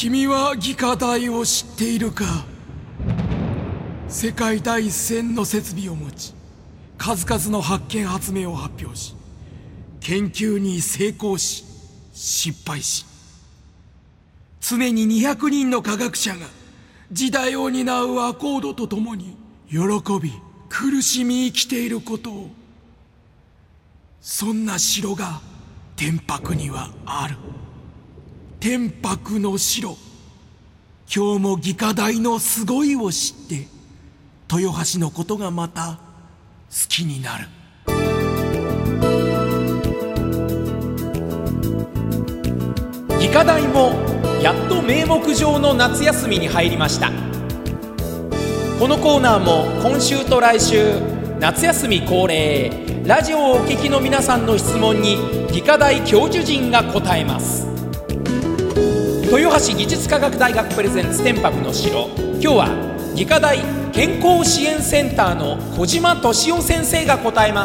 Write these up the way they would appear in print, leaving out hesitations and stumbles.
君は魏火台を知っているか。世界第一線の設備を持ち、数々の発見発明を発表し、研究に成功し失敗し、常に200人の科学者が時代を担うアコードとともに喜び苦しみ生きていることを。そんな城が天白にはある。天白の城。今日も魏火台のすごいを知って豊橋のことがまた好きになる。 魏火台もやっと名目上の夏休みに入りました。このコーナーも今週と来週夏休み恒例、ラジオをお聞きの皆さんの質問に魏火台教授陣が答えます。豊橋技術科学大学プレゼンツ天白の城。今日は魏火大健康支援センターの小島俊夫先生が答えます。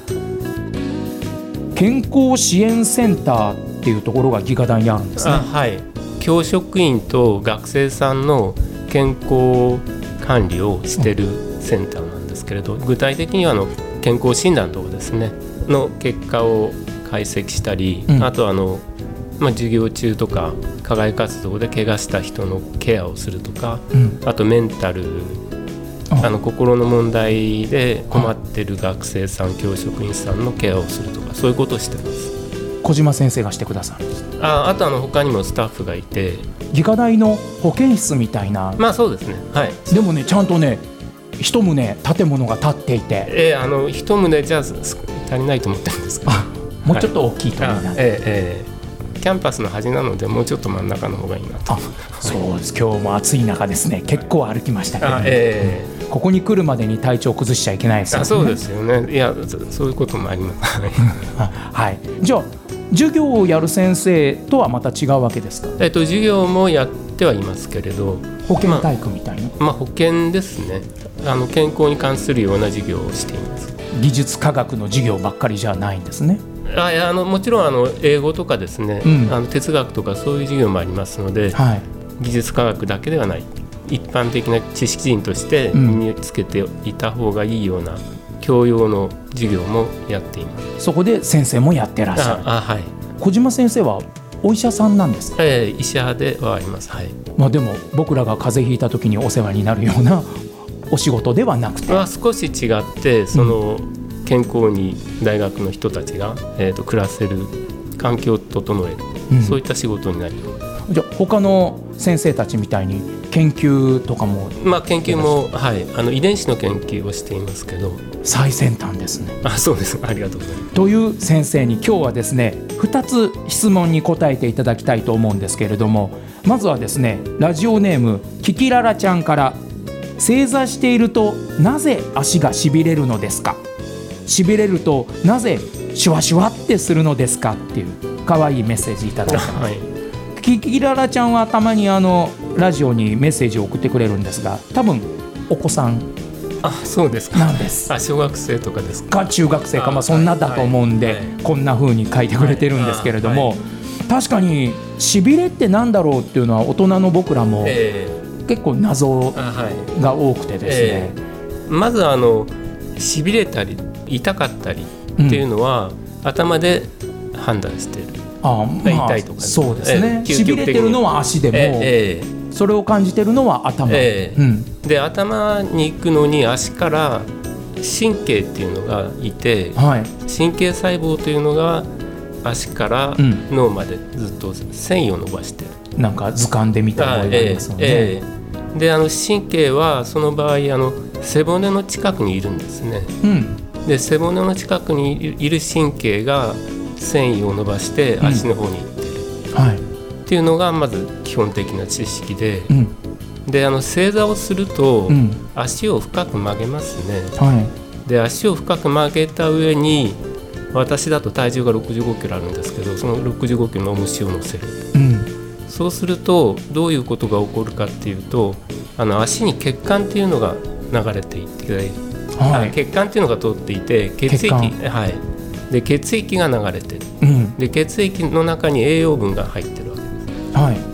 健康支援センターっていうところが魏火大にあるんですね。 はい、教職員と学生さんの健康管理をしているセンターなんですけれど、具体的には健康診断とかですねの結果を解析したり、あと授業中とか課外活動で怪我した人のケアをするとか、あとメンタル、心の問題で困ってる学生さん、教職員さんのケアをするとか、そういうことをしてます。 小島先生がしてくださるんです。 あと他にもスタッフがいて、 魏火大の保健室みたいな。 そうですね、はい。 でもね、ちゃんとね一棟建物が建っていて、 一棟じゃ足りないと思ってるんですけど、 もうちょっと大きいと思います。 キャンパスの端なのでもうちょっと真ん中の方がいいなと。 そうです。今日も暑い中ですね、結構歩きましたけど、ここに来るまでに体調を崩しちゃいけないですよね。 そうですよね。いや、そういうこともあります。 はい。じゃあ授業をやる先生とはまた違うわけですか。 授業もやってはいますけれど、 保健体育みたいな、 保健ですね。健康に関するような授業をしています。 技術科学の授業ばっかりじゃないんですね。 もちろん英語とかですね、哲学とかそういう授業もありますので、技術科学だけではない、一般的な知識人として身につけていた方がいいような教養の授業もやっています。 そこで先生もやってらっしゃる。 はい。 小島先生はお医者さんなんですか。 医者ではあります。はい。 でも僕らが風邪ひいた時にお世話になるようなお仕事ではなくて、 少し違って健康に大学の人たちが、暮らせる環境を整える、そういった仕事になります。 じゃあ他の先生たちみたいに研究とかも。 研究も、遺伝子の研究をしていますけど。 最先端ですね。 そうです。ありがとうございます。 という先生に今日はですね、2つ質問に答えていただきたいと思うんですけれども、まずはですね、ラジオネームキキララちゃんから、正座しているとなぜ足がしびれるのですか、しびれるとなぜシュワシュワってするのですかっていう可愛いメッセージいただいてます。キキララちゃんはたまにラジオにメッセージを送ってくれるんですが、多分お子さんそうですか。 なんです。 小学生とかですか。 中学生か、そんなだと思うんで、こんな風に書いてくれてるんですけれども、確かにしびれってなんだろうっていうのは大人の僕らも結構謎が多くてですね、 まずしびれたり痛かったりっていうのは、頭で判断している。痛いとか、 そうですね。しびれてるのは足でも、それを感じてるのは頭、 で頭に行くのに足から神経っていうのがいて、神経細胞というのが足から脳までずっと繊維を伸ばしてる。 なんか図鑑で見た覚えがありますので、 で神経はその場合背骨の近くにいるんですね。で背骨の近くにいる神経が繊維を伸ばして足の方に行ってる、っていうのがまず基本的な知識で、で正座をすると、足を深く曲げますね。で足を深く曲げた上に、私だと体重が65キロあるんですけど、その65キロの重しを乗せる、そうするとどういうことが起こるかっていうと、足に血管っていうのが流れていて、血管っていうのが通っていて、血液、で血液が流れてる、で血液の中に栄養分が入ってるわけです。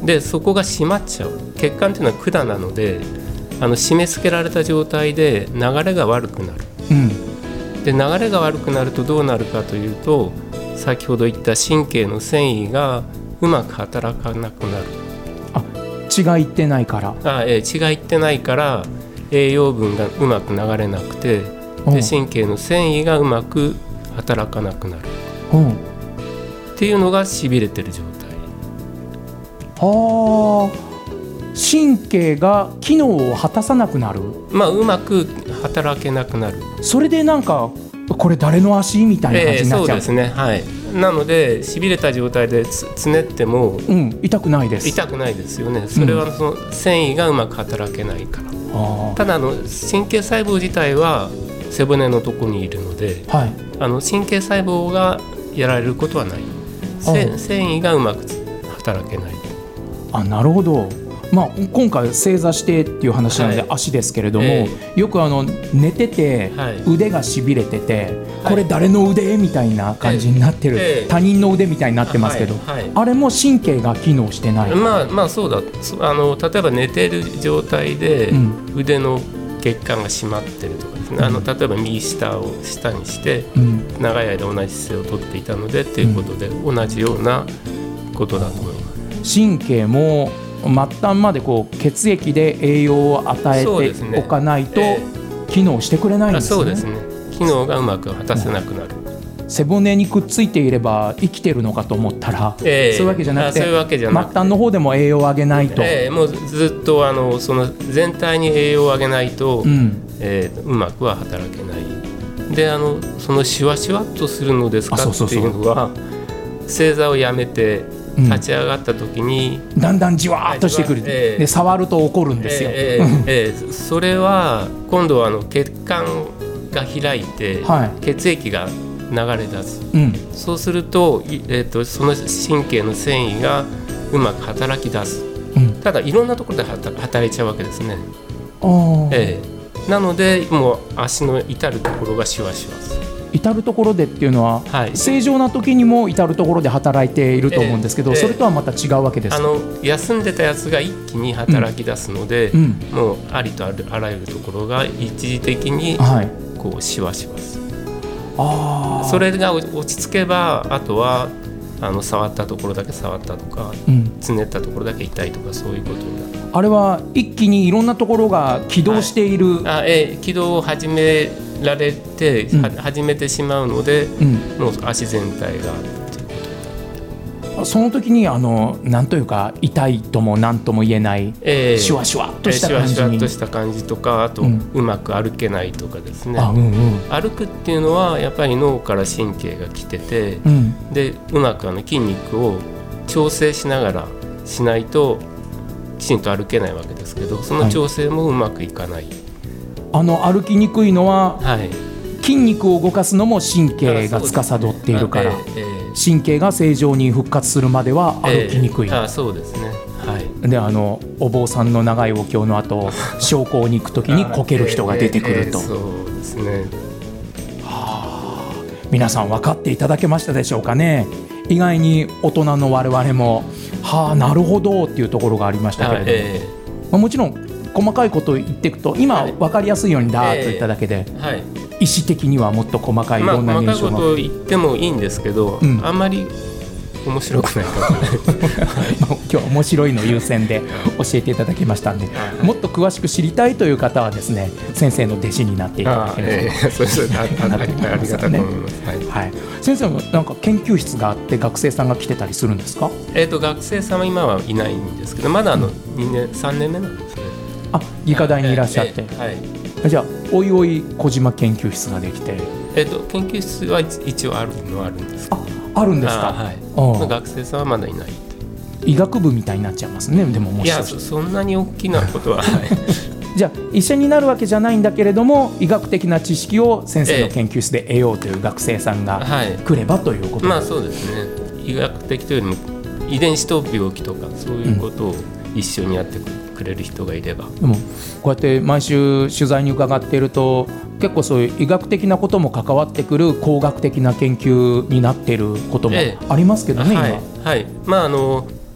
でそこが締まっちゃう。血管というのは管なので締め付けられた状態で流れが悪くなる、で流れが悪くなるとどうなるかというと、先ほど言った神経の繊維がうまく働かなくなる。 血がいってないから。 血がいってないから栄養分がうまく流れなくて、で神経の繊維がうまく働かなくなるっていうのがしびれてる状態。 神経が機能を果たさなくなる、 うまく働けなくなる。 それでなんかこれ誰の足みたいな感じになっちゃう。 そうですね、はい。なのでしびれた状態でつねっても、 痛くないです。 痛くないですよね。それはその繊維がうまく働けないから。ただ神経細胞自体は背骨のとこにいるので、神経細胞がやられることはない。繊維がうまく働けない。 なるほど。今回正座してっていう話なので足ですけれども、よく寝てて腕がしびれてて、これ誰の腕みたいな感じになってる、他人の腕みたいになってますけど、あれも神経が機能してない。 そうだ。例えば寝てる状態で腕の血管が締まってるとかですね、例えば右下を下にして長い間同じ姿勢をとっていたのでっていうことで、同じようなことだと思います。 神経も末端まで血液で栄養を与えておかないと機能してくれないんですね。 そうですね。機能がうまく果たせなくなる。 背骨にくっついていれば生きてるのかと思ったら、そういうわけじゃなくて、末端の方でも栄養をあげないと、 もうずっとその全体に栄養をあげないと、うまくは働けない。でそのシュワシュワっとするのですかっていうのは、正座をやめて立ち上がった時に、 だんだんじわーっとしてくる、で触ると起こるんですよ。 それは今度は血管が開いて、血液が流れ出す、そうすると、その神経の繊維がうまく働き出す、ただいろんなところで働いちゃうわけですね。なのでもう足の至るところがシュワシュワする。 至るところでっていうのは、正常な時にも至るところで働いていると思うんですけど、それとはまた違うわけです。 休んでたやつが一気に働き出すので、もうありとあらゆるところが一時的にこうシワシワする。それが落ち着けば、あとは触ったところだけ触ったとか、つねったところだけ痛いとか、そういうことになる。 あれは一気にいろんなところが起動している、 起動を始められて、始めてしまうので、もう足全体がっていうこと。 その時になんというか痛いとも何とも言えない、シュワシュワっとした感じに、 シュワシュワっとした感じとか、あと、うまく歩けないとかですね。歩くっていうのはやっぱり脳から神経が来てて、でうまく筋肉を調整しながらしないときちんと歩けないわけですけど、その調整もうまくいかない。 歩きにくいのは、筋肉を動かすのも神経が司っているから、神経が正常に復活するまでは歩きにくい。 そうですね。 でお坊さんの長いお経の後、焼香に行く時にこける人が出てくると。 そうですね。 皆さん分かっていただけましたでしょうかね。意外に大人の我々もなるほどっていうところがありましたけれども、もちろん細かいことを言っていくと、今分かりやすいようにだーっと言っただけで、意思的にはもっと細かいいろんな現象が、 細かいことを言ってもいいんですけど、あんまり面白くないかも今日は面白いの優先で教えていただきましたんで、もっと詳しく知りたいという方はですね、先生の弟子になっていただければありがたいと思います。 先生もなんか研究室があって学生さんが来てたりするんですか？ 学生さんは今はいないんですけど、まだ2年3年目なんですね。 技科大にいらっしゃって、じゃあおいおい小島研究室ができて、 研究室は一応あるのはあるんですけど。 あるんですか？ 学生さんはまだいない。 医学部みたいになっちゃいますね。でもいや、そんなに大きなことはじゃあ医者になるわけじゃないんだけれども、医学的な知識を先生の研究室で得ようという学生さんが来ればということです。 そうですね。医学的というよりも遺伝子と病気とか、そういうことを一緒にやってくれる人がいれば。 でもこうやって毎週取材に伺っていると、結構そういう医学的なことも関わってくる工学的な研究になっていることもありますけどね。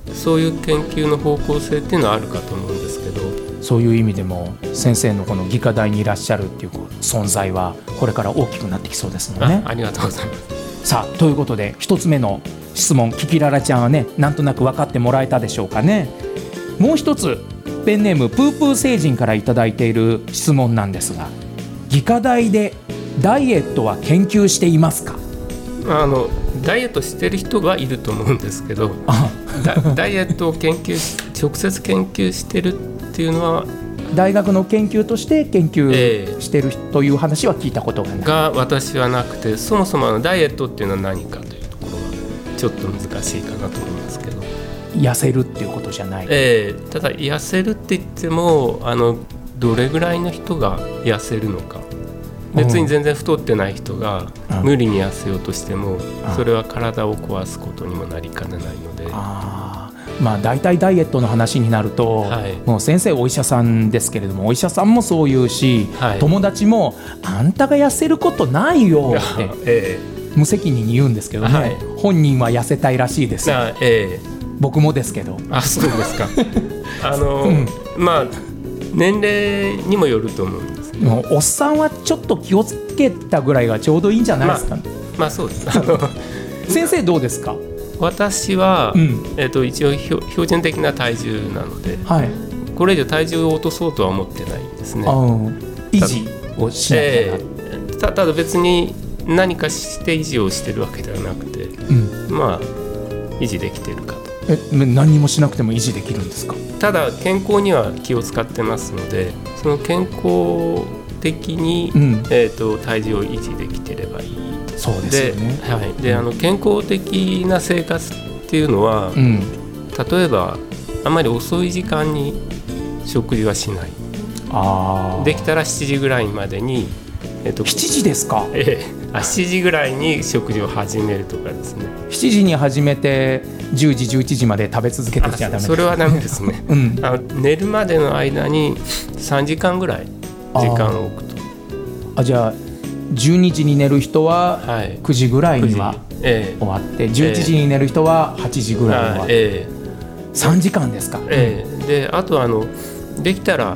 そういう研究の方向性っていうのはあるかと思うんですけど、 そういう意味でも先生のこの技科大にいらっしゃるっていう存在はこれから大きくなってきそうですもんね。 ありがとうございます。 さあということで一つ目の質問、キキララちゃんはねなんとなく分かってもらえたでしょうかね。もう一つペンネームプープー星人からいただいている質問なんですが、技科大でダイエットは研究していますか？ ダイエットしてる人はいると思うんですけどダイエットを直接研究してるっていうのは大学の研究として研究してるという話は聞いたことがない、 私はなくて、そもそもダイエットっていうのは何かというところはちょっと難しいかなと思いますけど、 痩せるっていうことじゃない、 ただ痩せるって言ってもどれぐらいの人が痩せるのか、別に全然太ってない人が無理に痩せようとしてもそれは体を壊すことにもなりかねないので、 まあ、大体ダイエットの話になると、もう先生お医者さんですけれども、お医者さんもそう言うし、友達もあんたが痩せることないよって、無責任に言うんですけどね、本人は痩せたいらしいですよ、僕もですけど。 そうですかまあ年齢にもよると思うんですね。 おっさんはちょっと気をつけたぐらいがちょうどいいんじゃないですか、 そうです先生どうですか？ 私は、一応標準的な体重なので、これ以上体重を落とそうとは思ってないんですね。 維持をしなきゃただ別に何かして維持をしてるわけではなくて、維持できてるかと。 何もしなくても維持できるんですか？ ただ健康には気を使ってますので、その健康的に、体重を維持できてればいい。 そうですよね。 で健康的な生活っていうのは、例えばあまり遅い時間に食事はしない。できたら7時ぐらいまでに、 7時ですか ？7時ぐらいに食事を始めるとかですね。 7時に始めて10時11時まで食べ続けてちゃダメです。 それはダメですね、寝るまでの間に3時間ぐらい時間を置くと。 じゃあ12時に寝る人は9時ぐらいには終わって、11時に寝る人は8時ぐらいに終わって、3時間ですか？ であとできたら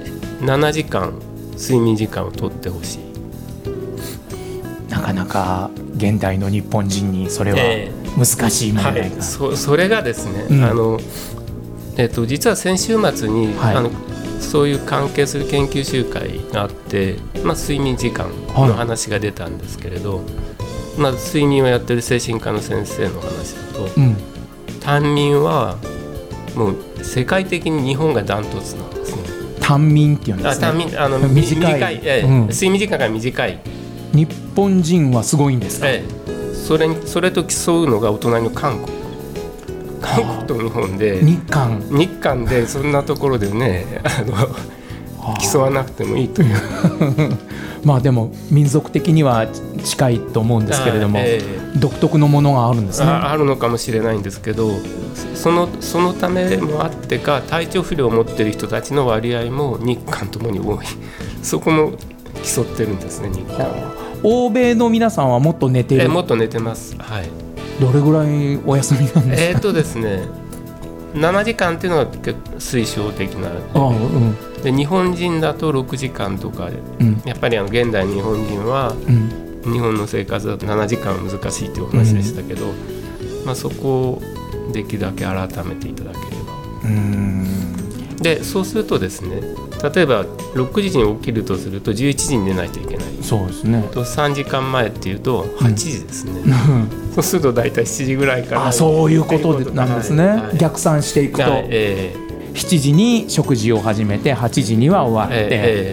7時間睡眠時間を取ってほしい。 なかなか現代の日本人にそれは難しい問題が、 それがですね、実は先週末に、そういう関係する研究集会があって、睡眠時間の話が出たんですけれど、睡眠をやってる精神科の先生の話だと、短眠はもう世界的に日本がダントツなんですね。 短眠っていうんですね。 短い、睡眠時間が短い。 日本人はすごいんですか？ それと競うのがお隣の韓国と日本で、日韓でそんなところでね競わなくてもいいというでも民族的には近いと思うんですけれども、独特のものがあるんですね。 あるのかもしれないんですけど、そのためもあってか体調不良を持っている人たちの割合も日韓ともに多い。そこも競ってるんですね、日韓。 欧米の皆さんはもっと寝ている？ もっと寝てます。 どれぐらいお休みなんですか？ ですね、7時間っていうのが推奨的なで、日本人だと6時間とかで、やっぱり現代の日本人は、日本の生活だと7時間は難しいというお話でしたけど、そこをできるだけ改めていただければ。でそうするとですね、例えば6時に起きるとすると11時に寝ないといけない。 そうですね。 と3時間前っていうと8時ですね、そうすると大体7時ぐらいから。そういうことなんですね、逆算していくと、7時に食事を始めて8時には終わって、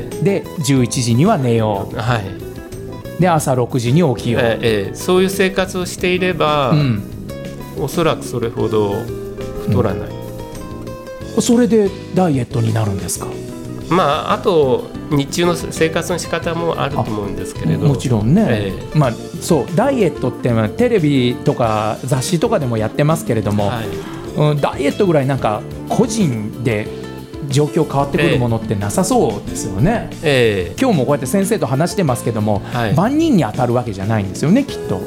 で11時には寝よう、で朝6時に起きよう、 そういう生活をしていれば、おそらくそれほど太らない、 それでダイエットになるんですか？ あと日中の生活の仕方もあると思うんですけれど。 もちろんね、そうダイエットってテレビとか雑誌とかでもやってますけれども、ダイエットぐらいなんか個人で状況変わってくるものってなさそうですよね。今日もこうやって先生と話してますけども、万人に当たるわけじゃないんですよね、きっと。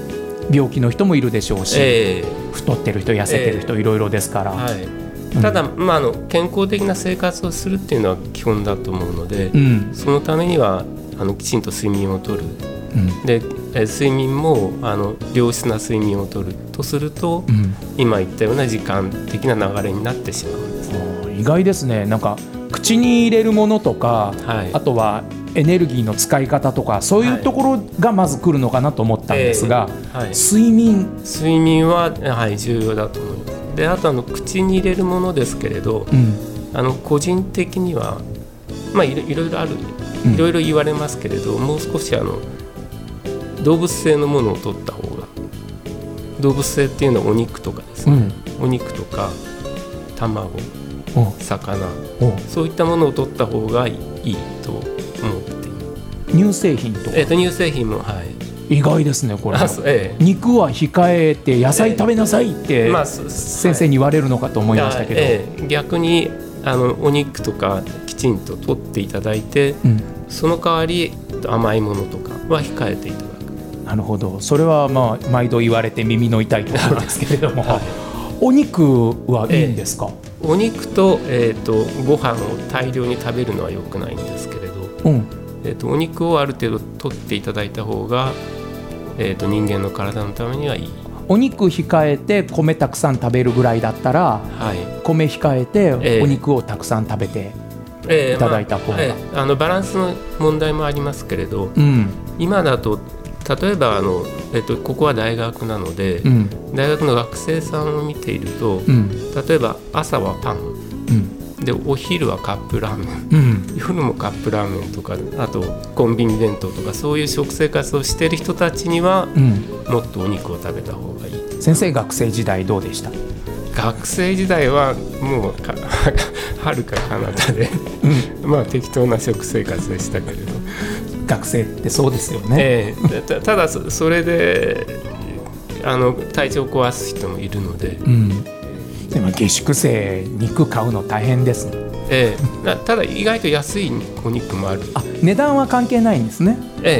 病気の人もいるでしょうし、太ってる人痩せてる人いろいろですから、 ただ、健康的な生活をするっていうのは基本だと思うので、そのためにはきちんと睡眠をとる、で睡眠も良質な睡眠をとるとすると、今言ったような時間的な流れになってしまうんです。 意外ですね。なんか口に入れるものとか、あとはエネルギーの使い方とか、そういうところがまず来るのかなと思ったんですが、睡眠は、重要だと思います。で、あと口に入れるものですけれど、個人的にはいろいろある、いろいろ言われますけれど、もう少し動物性のものを取った方が、動物性っていうのはお肉とかですね、お肉とか卵、魚、そういったものを取った方がいいと思っています。 乳製品とか、 乳製品も、 意外ですねこれ。肉は控えて野菜食べなさいって先生に言われるのかと思いましたけど、 逆にお肉とかきちんと取っていただいて、その代わり甘いものとかは控えていただく。 なるほど。それは毎度言われて耳の痛いところですけれども、お肉はいいんですか？ お肉と、ご飯を大量に食べるのは良くないんですけれど、お肉をある程度取っていただいた方が、人間の体のためにはいい。 お肉控えて米たくさん食べるぐらいだったら、米控えてお肉をたくさん食べていただいた方が、 バランスの問題もありますけれど、今だと例えばここは大学なので、大学の学生さんを見ていると、例えば朝はパン、でお昼はカップラーメン、夜もカップラーメンとか、あとコンビニ弁当とか、そういう食生活をしている人たちには、もっとお肉を食べた方がいい。 先生学生時代どうでした？ 学生時代はもうはるか彼方で、適当な食生活でしたけれど。 学生ってそうですよね。 ただそれで体調を壊す人もいるので、 でも下宿生肉買うの大変ですね。 ただ意外と安いお肉もある。 値段は関係ないんですね。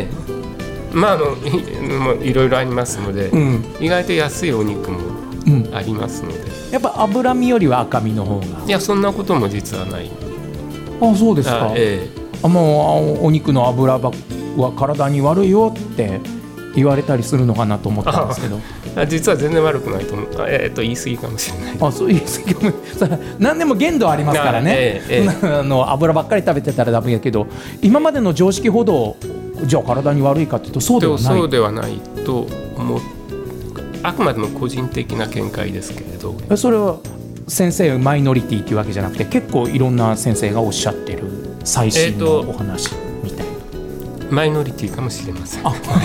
いろいろありますので、意外と安いお肉もありますので、 やっぱ脂身よりは赤身の方が。 いや、そんなことも実はない。 そうですか。もうお肉の脂は体に悪いよって言われたりするのかなと思ったんですけど、 実は全然悪くないと思う。言い過ぎかもしれない。 そう言い過ぎかも。何でも限度ありますからね。油ばっかり食べてたらダメだけど、今までの常識ほどじゃあ体に悪いかというとそうではない。 そうではないと思う。あくまでも個人的な見解ですけれど。 それは先生マイノリティというわけじゃなくて、結構いろんな先生がおっしゃってる最新のお話みたいな。 マイノリティかもしれません。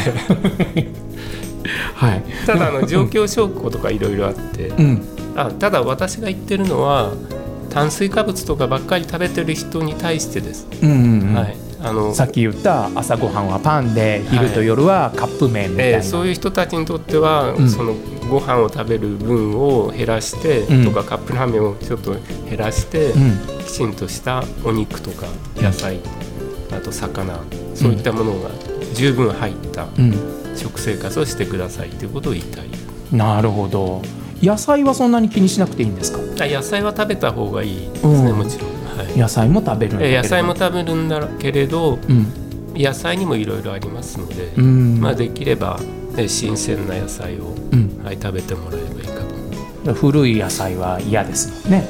ただ状況証拠とかいろいろあって、ただ私が言ってるのは炭水化物とかばっかり食べてる人に対してです。 さっき言った朝ごはんはパンで、昼と夜はカップ麺みたいな、 そういう人たちにとっては、そのご飯を食べる分を減らして、とかカップラーメンをちょっと減らして、きちんとしたお肉とか野菜、あと魚、そういったものが十分入った食生活をしてくださいということを言いたい。 なるほど。野菜はそんなに気にしなくていいんですか？ 野菜は食べた方がいいですね、もちろん。 野菜も食べるんだけれど、 野菜も食べるんだけれど、野菜にもいろいろありますので、できれば、新鮮な野菜を、食べてもらえばいいかと。 古い野菜は嫌ですもんね。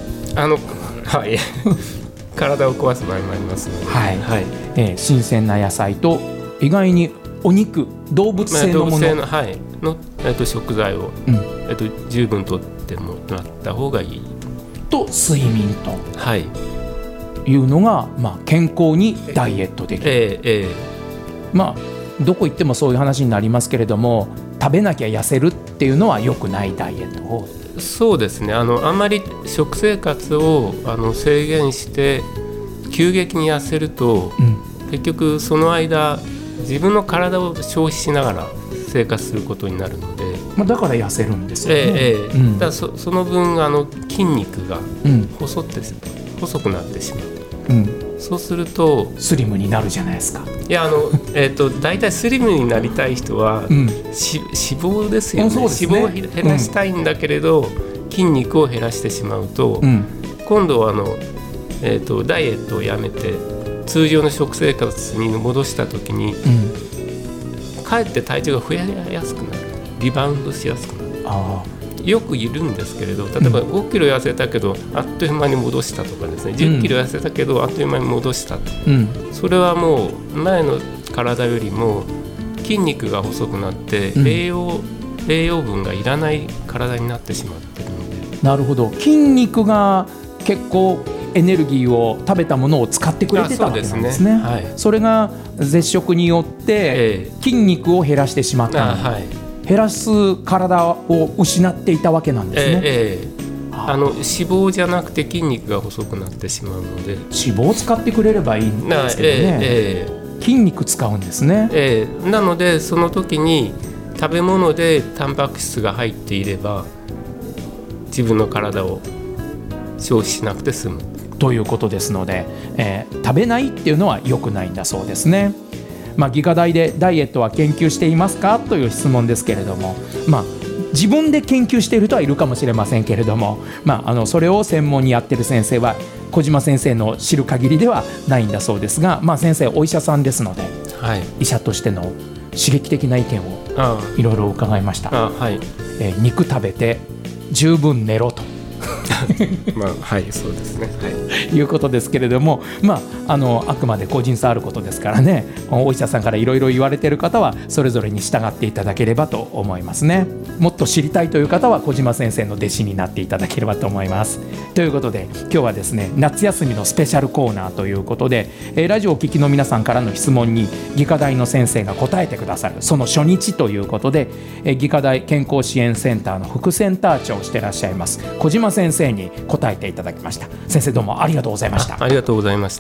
体を壊す場合もありますので、 新鮮な野菜と意外にお肉、動物性のものの、食材を、十分とってもらった方がいいと、睡眠と、いうのが、健康にダイエットできる。どこ行ってもそういう話になりますけれども、食べなきゃ痩せるっていうのは良くないダイエット法。 そうですね。あんまり食生活を制限して急激に痩せると、結局その間自分の体を消費しながら生活することになるので、 だから痩せるんですよね。 だからその分筋肉が細くなってしまう。そうするとスリムになるじゃないですか。 いや大体スリムになりたい人は、脂肪ですよね。脂肪を減らしたいんだけれど、筋肉を減らしてしまうと、今度はダイエットをやめて通常の食生活に戻した時に、かえって体重が増えやすくなる、リバウンドしやすくなる。よくいるんですけれど、例えば5キロ痩せたけどあっという間に戻したとかですね、10キロ痩せたけどあっという間に戻したと、それはもう前の体よりも筋肉が細くなって栄養分がいらない体になってしまっているので。 なるほど。筋肉が結構エネルギーを食べたものを使ってくれてたわけなんですね。それが絶食によって筋肉を減らしてしまったので、減らす体を失っていたわけなんですね。 脂肪じゃなくて筋肉が細くなってしまうので、 脂肪を使ってくれればいいんですけどね、筋肉使うんですね。 なのでその時に食べ物でタンパク質が入っていれば自分の体を消費しなくて済むということですので、食べないっていうのは良くないんだそうですね。ギガ大でダイエットは研究していますかという質問ですけれども、自分で研究している人はいるかもしれませんけれども、それを専門にやっている先生は小島先生の知る限りではないんだそうですが、先生お医者さんですので、医者としての刺激的な意見をいろいろ伺いました。肉食べて十分寝ろとそうですね、 いうことですけれども、あくまで個人差あることですからね、お医者さんからいろいろ言われている方はそれぞれに従っていただければと思いますね。もっと知りたいという方は小島先生の弟子になっていただければと思います。ということで今日はですね、夏休みのスペシャルコーナーということで、ラジオをお聞きの皆さんからの質問に技科大の先生が答えてくださるその初日ということで、技科大健康支援センターの副センター長をしていらっしゃいます小島先生に答えていただきました。先生どうもありがとうございました。 ありがとうございました。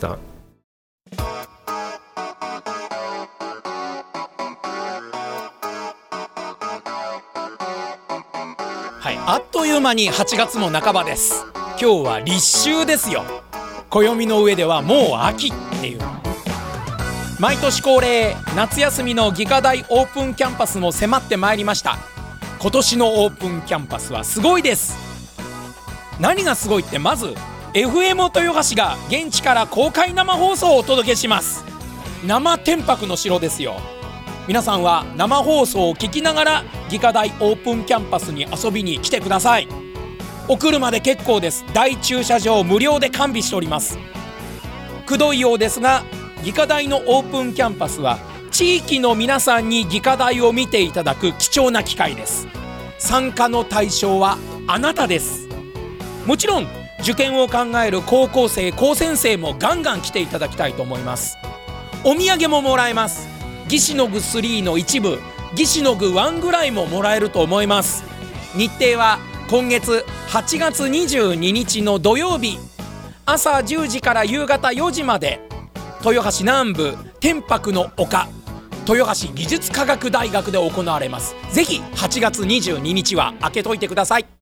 あっという間に8月も半ばです。今日は立秋ですよ。暦の上ではもう秋っていう。毎年恒例夏休みの技科大オープンキャンパスも迫ってまいりました。今年のオープンキャンパスはすごいです。何がすごいって、まず FM 豊橋が現地から公開生放送をお届けします。生天白の城ですよ。皆さんは生放送を聞きながら技科大オープンキャンパスに遊びに来てください。お車で結構です。大駐車場無料で完備しております。くどいようですが、技科大のオープンキャンパスは地域の皆さんに技科大を見ていただく貴重な機会です。参加の対象はあなたです。もちろん受験を考える高校生高専生もガンガン来ていただきたいと思います。お土産ももらえます。義士の具3の一部、義士の具1ぐらいももらえると思います。日程は今月8月22日の土曜日、朝10時から夕方4時まで、豊橋南部天白の丘豊橋技術科学大学で行われます。ぜひ8月22日は開けといてください。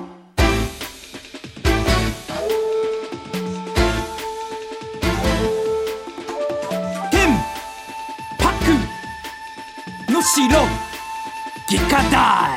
城技科大。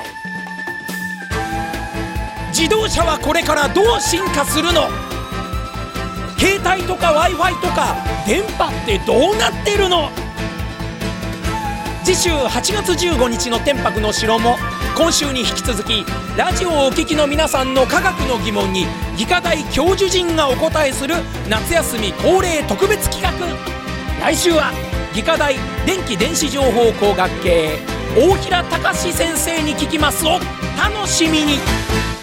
自動車はこれからどう進化するの？携帯とか Wi-Fi とか電波ってどうなってるの？次週8月15日の天白の城も今週に引き続きラジオをお聞きの皆さんの科学の疑問に技科大教授陣がお答えする夏休み恒例特別企画。来週は技科大電気電子情報工学系大平隆先生に聞きます。お楽しみに。